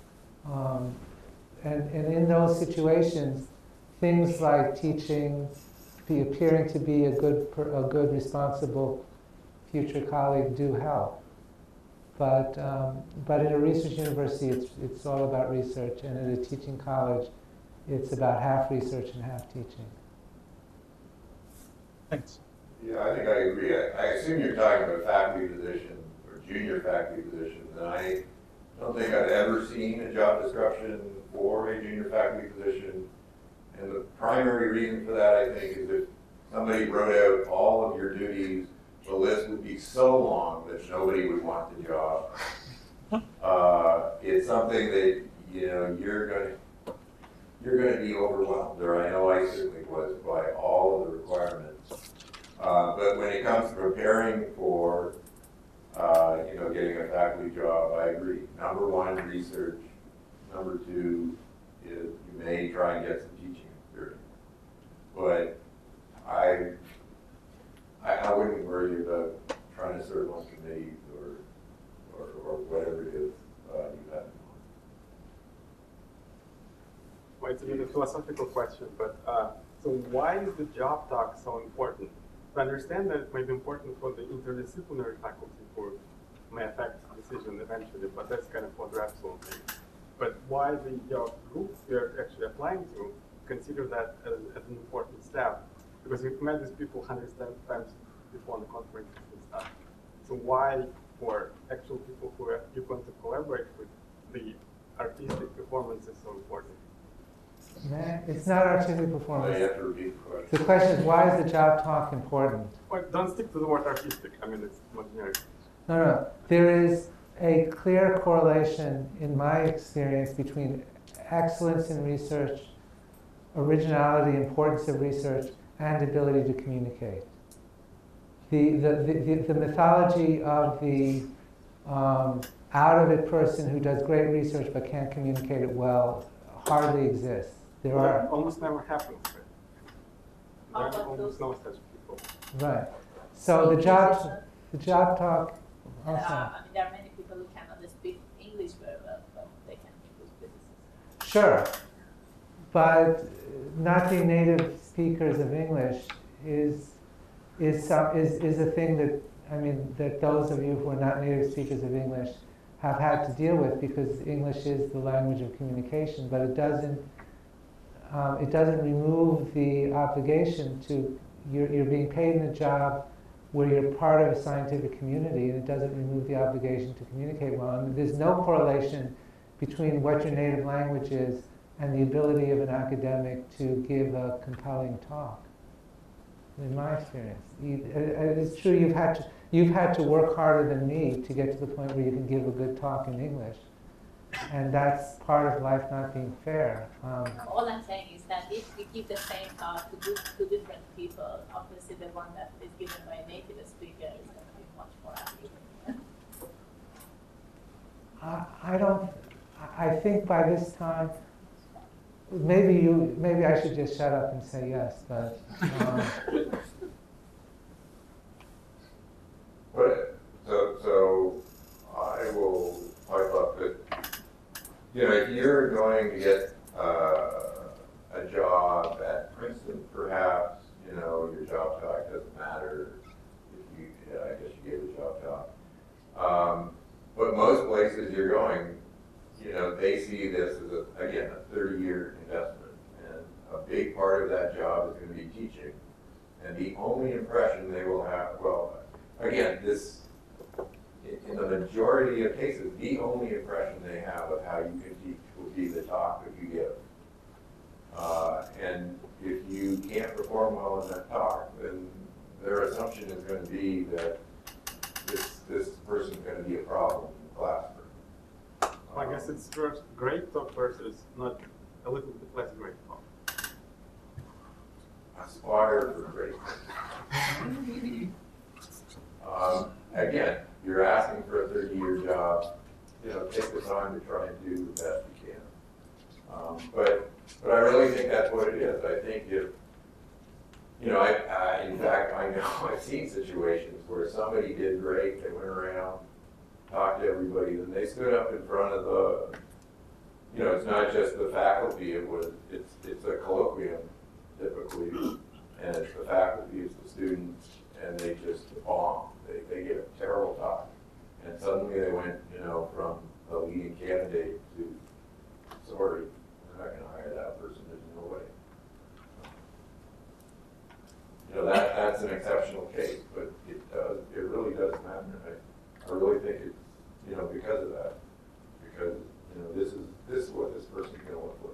and in those situations, things like teaching, appearing to be a good, responsible future colleague do help. But in a research university, it's all about research, and at a teaching college, it's about half research and half teaching. Thanks. Yeah, I think I agree. I assume you're talking about faculty positions or junior faculty positions, and I don't think I've ever seen a job description for a junior faculty position. And the primary reason for that, I think, is if somebody wrote out all of your duties, the list would be so long that nobody would want the job. It's something that, you know, you're going to be overwhelmed, or I know I certainly was, by all of the requirements. But when it comes to preparing for, you know, getting a faculty job, I agree. Number one, research. Number two is you may try and get some teaching experience. But I wouldn't worry about trying to serve on committees or whatever it is you have. Well, it's a bit of a philosophical question, but so why is the job talk so important? I understand that it may be important for the interdisciplinary faculty who may affect decision eventually, but that's kind of what Repsol thing. But why the groups you're actually applying to consider that as an important step? Because we've met these people hundreds of times before on the conferences and stuff. So why, for actual people who you're going to collaborate with, the artistic performance is so important? It's not artistic performance. You have to repeat the question. The question is, why is the job talk important? Well, don't stick to the word artistic. I mean, it's not generic. No. There is a clear correlation, in my experience, between excellence in research, originality, importance of research, and ability to communicate. The mythology of the out-of-it person who does great research but can't communicate it well hardly exists. There are almost never happens. Right? There are almost no such people. Right. So the job talk. I mean, there are many people who cannot speak English very well, but they can do businesses. Sure, but not being native speakers of English is a thing that, I mean, that those of you who are not native speakers of English have had to deal with, because English is the language of communication, but it doesn't remove the obligation to, you're being paid in a job where you're part of a scientific community, and it doesn't remove the obligation to communicate well. And there's no correlation between what your native language is and the ability of an academic to give a compelling talk, in my experience. It's true, you've had to work harder than me to get to the point where you can give a good talk in English. And that's part of life not being fair. All I'm saying is that if we give the same talk to different people, obviously the one that is given by a native speaker is going to be much more accurate. I think by this time, maybe I should just shut up and say yes, but. So I will pipe up that, you know, if you're going to get a job at Princeton, perhaps, you know, your job talk doesn't matter. I guess you gave a job talk. But most places you're going, you know, they see this as, again, a 30-year investment. And a big part of that job is going to be teaching. And the only impression they will have, well, again, in the majority of cases, the only impression they have of how you can teach will be the talk that you give. And if you can't perform well in that talk, then their assumption is going to be that this person's going to be a problem in the classroom. I guess it's first great talk versus not a little bit less great talk. Aspire for great. Again, you're asking for a 30-year job. You know, take the time to try and do the best you can. But I really think that's what it is. I think if, you know, in fact, I know I've seen situations where somebody did great, they went around, talked to everybody, then they stood up in front of the, you know, it's not just the faculty, it's a colloquium typically, and it's the faculty, it's the students, and they just bomb. They get a terrible talk. And suddenly they went exceptional case, but it really does matter. I really think it's, because of that, because, this is what this person's going to look like.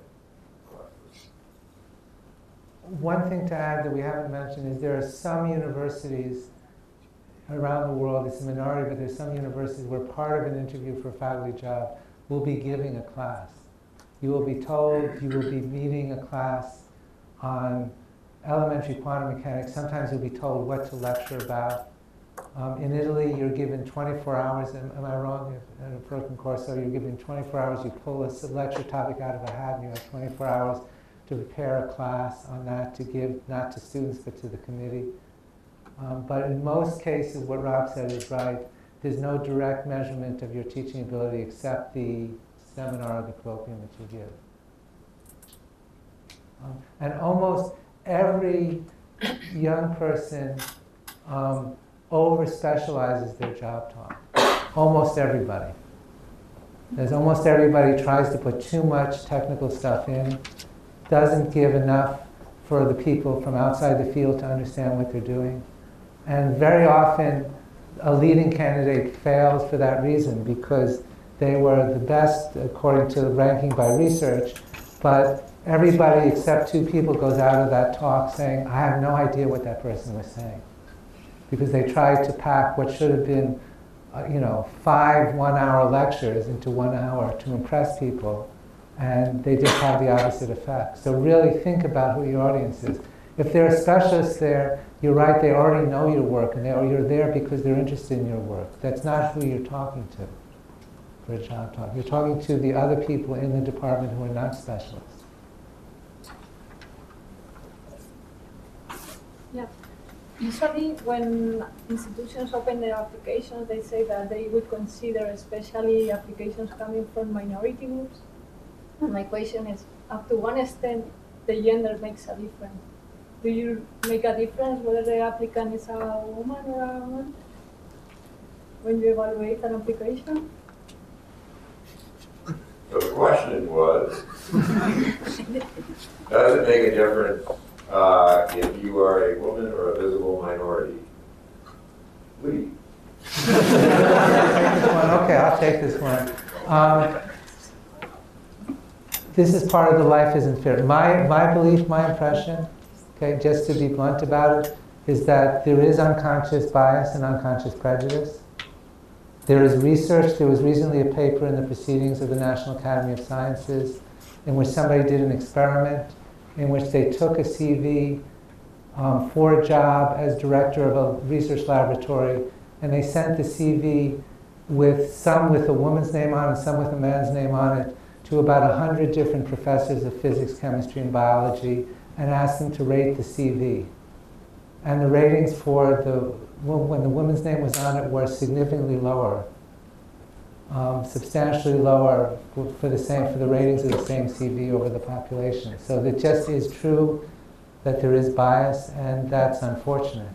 One thing to add that we haven't mentioned is there are some universities around the world, it's a minority, but there's some universities where part of an interview for a faculty job will be giving a class. You will be told you will be meeting a class on elementary quantum mechanics. Sometimes you'll be told what to lecture about. In Italy, you're given 24 hours, am I wrong? In a broken course, so you're given 24 hours, you pull a lecture topic out of a hat, and you have 24 hours to prepare a class on that to give, not to students, but to the committee. But in most cases, what Rob said is right. There's no direct measurement of your teaching ability except the seminar or the colloquium that you give. And almost every young person over-specializes their job talk. Almost everybody. Almost everybody tries to put too much technical stuff in, doesn't give enough for the people from outside the field to understand what they're doing. And very often, a leading candidate fails for that reason, because they were the best according to the ranking by research, but everybody except 2 people goes out of that talk saying, I have no idea what that person was saying. Because they tried to pack what should have been 5 one-hour lectures into 1 hour to impress people, and they just have the opposite effect. So really think about who your audience is. If there are specialists there, you're right, they already know your work, and you're there because they're interested in your work. That's not who you're talking to for a job talk. You're talking to the other people in the department who are not specialists. Yeah. Usually when institutions open their applications, they say that they would consider especially applications coming from minority groups. And my question is, up to what extent the gender makes a difference? Do you make a difference whether the applicant is a woman or a man when you evaluate an application? So the question was, does it make a difference if you are a woman or a visible minority? Lee. Okay, I'll take this one. This is part of the life isn't fair. My belief, my impression, okay, just to be blunt about it, is that there is unconscious bias and unconscious prejudice. There is research. There was recently a paper in the Proceedings of the National Academy of Sciences in which somebody did an experiment in which they took a CV for a job as director of a research laboratory, and they sent the CV with some with a woman's name on it, some with a man's name on it, to about 100 different professors of physics, chemistry, and biology, and asked them to rate the CV. And the ratings for when the woman's name was on it were significantly lower, substantially lower for the ratings of the same CV over the population. So it just is true that there is bias, and that's unfortunate.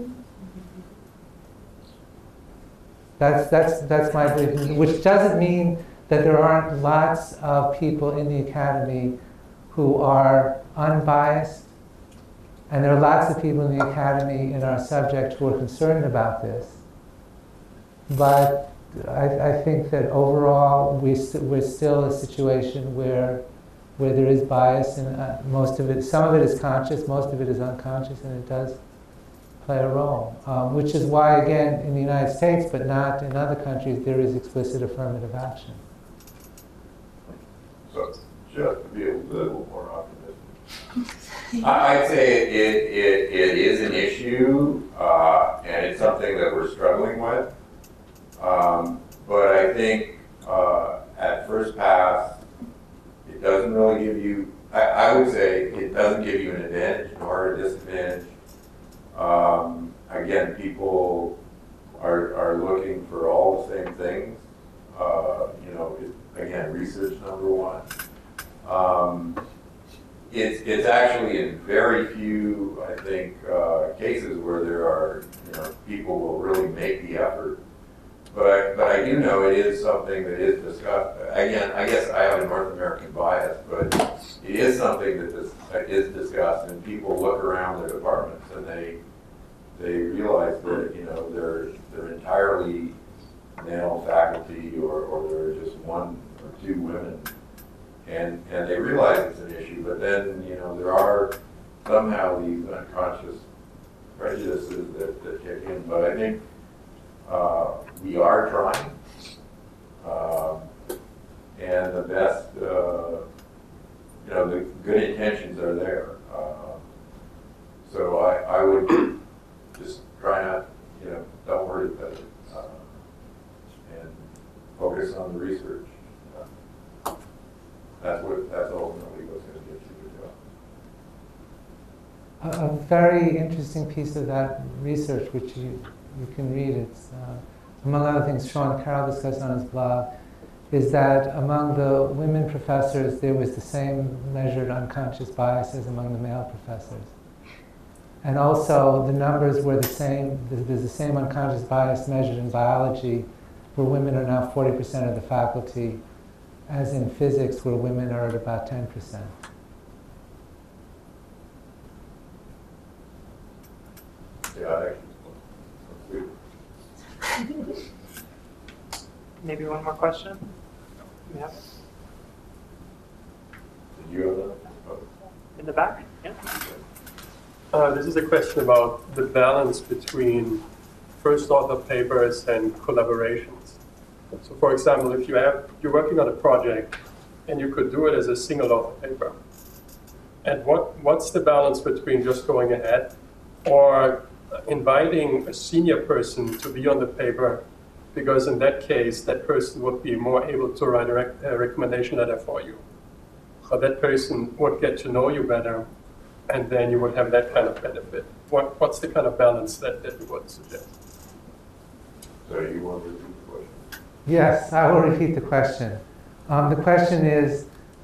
That's my belief, which doesn't mean that there aren't lots of people in the academy who are unbiased, and there are lots of people in the academy in our subject who are concerned about this. But I think that overall we're still in a situation where there is bias, and some of it is conscious, most of it is unconscious, and it does play a role. Which is why, again, in the United States, but not in other countries, there is explicit affirmative action. So, just to be a little more optimistic, I'd say it is an issue, and it's something that we're struggling with. But I think at first pass, it doesn't really give you, I would say it doesn't give you an advantage nor a disadvantage. Again, people are looking for all the same things. Again, research number one. It's actually in very few, I think, cases where there are, people will really make the effort. But I do know it is something that is discussed. Again, I guess I have a North American bias, but it is something that is discussed, and people look around their departments and they realize that, you know, they're entirely male faculty, or there are just one or two women, and they realize it's an issue, but then, you know, there are somehow these unconscious prejudices that kick in. But I think we are trying, and the best, you know, the good intentions are there. So I would just try not, you know, don't worry about it, and focus on the research. That's ultimately what's going to get you the job. A very interesting piece of that research, which you can read, it's among other things Sean Carroll discussed on his blog, is that among the women professors there was the same measured unconscious bias as among the male professors. And also the numbers were the same, there's the same unconscious bias measured in biology, where women are now 40% of the faculty, as in physics, where women are at about 10%. Yeah, Maybe one more question? Yeah. Did you have that? In the back? Yeah. This is a question about the balance between first author papers and collaborations. So for example, if you're working on a project and you could do it as a single author paper, and what's the balance between just going ahead or inviting a senior person to be on the paper, because in that case that person would be more able to write a recommendation letter for you, or that person would get to know you better, and then you would have that kind of benefit. What's the kind of balance that you would suggest? So you want to repeat the question? Yes, I will repeat the question. The question is,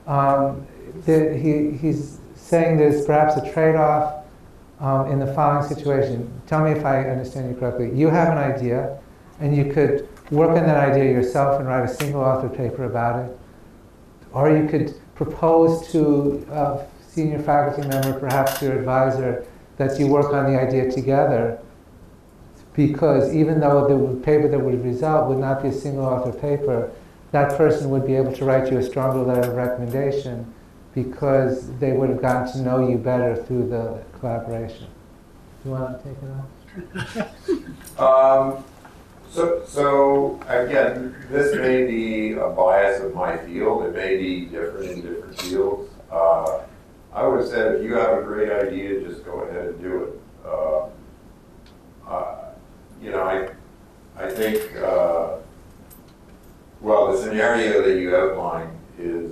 he's saying there's perhaps a trade-off in the following situation. Tell me if I understand you correctly. You have an idea, and you could work on that idea yourself and write a single author paper about it. Or you could propose to a senior faculty member, perhaps your advisor, that you work on the idea together, because even though the paper that would result would not be a single author paper, that person would be able to write you a stronger letter of recommendation because they would have gotten to know you better through the collaboration. You want to take it on? So again, this may be a bias of my field. It may be different in different fields. I would have said if you have a great idea, just go ahead and do it. You know, I think, well, the scenario that you outlined is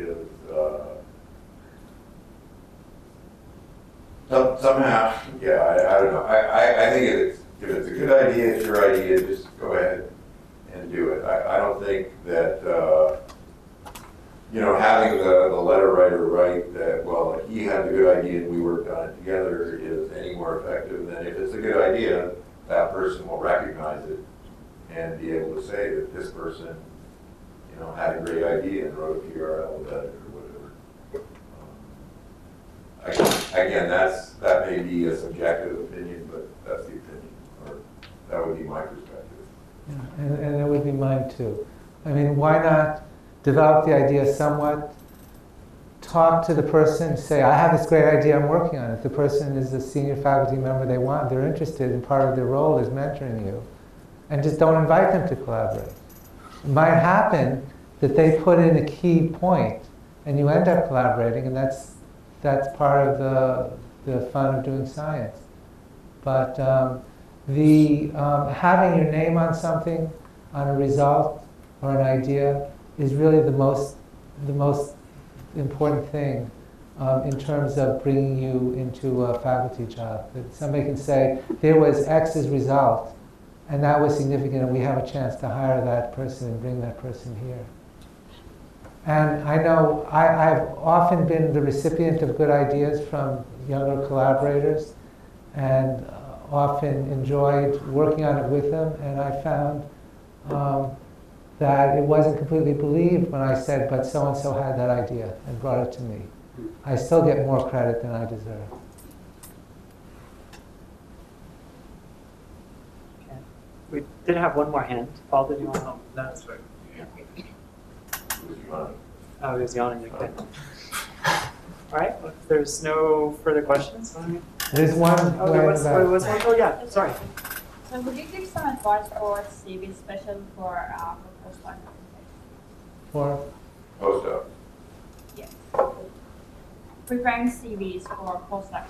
somehow, yeah, I don't know. I think if it's a good idea, it's your idea, just go ahead and do it. I don't think that, you know, having the letter writer write that, well, he had a good idea and we worked on it together is any more effective than if it's a good idea, that person will recognize it and be able to say that this person, you know, had a great idea and wrote a PRL about it or whatever. Again, that may be a subjective opinion, but that's the opinion, or that would be my perspective. Yeah, and it would be mine too. I mean, why not develop the idea somewhat, talk to the person, say, I have this great idea, I'm working on it. The person is a senior faculty member they're interested in, part of their role is mentoring you. And just don't invite them to collaborate. It might happen that they put in a key point and you end up collaborating, and that's part of the fun of doing science. But having your name on something, on a result or an idea, is really the most important thing in terms of bringing you into a faculty job. That somebody can say, there was X's result, and that was significant, and we have a chance to hire that person and bring that person here. And I know I've often been the recipient of good ideas from younger collaborators, and often enjoyed working on it with them, and I found that it wasn't completely believed when I said, but so-and-so had that idea and brought it to me. I still get more credit than I deserve. We did have one more hand. Paul, did you want to? No, that's right. Oh, he was yawning. Okay. All right. Well, if there's no further questions. There's one. Oh, there was one. Oh, yeah. Sorry. So would you give some advice for CV, especially for postdoc? For postdoc. Yes. Preparing CVs for postdoc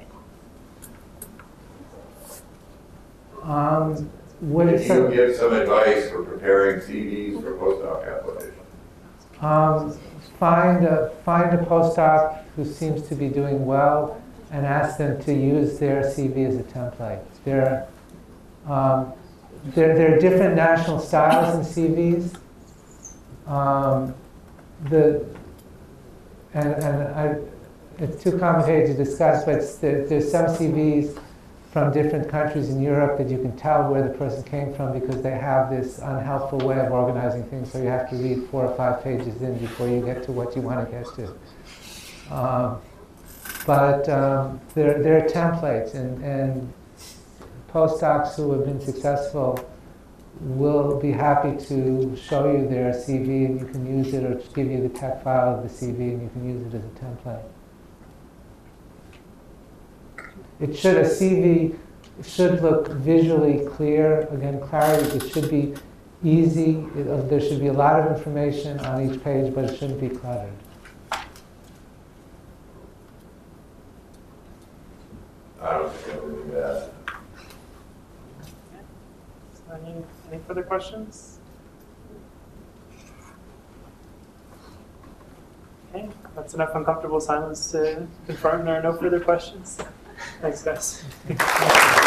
application. Would Can you give some advice for preparing CVs for postdoc applications? Find a postdoc who seems to be doing well and ask them to use their CV as a template. There are different national styles in CVs. It's too complicated to discuss, but there's some CVs from different countries in Europe that you can tell where the person came from because they have this unhelpful way of organizing things, so you have to read 4 or 5 pages in before you get to what you want to get to. But there are templates, and postdocs who have been successful will be happy to show you their CV, and you can use it, or give you the tech file of the CV, and you can use it as a template. A CV should look visually clear. Again, clarity, it should be easy. There should be a lot of information on each page, but it shouldn't be cluttered. I don't think I would do that. Any further questions? Okay, that's enough uncomfortable silence to confirm there are no further questions. Thanks, guys.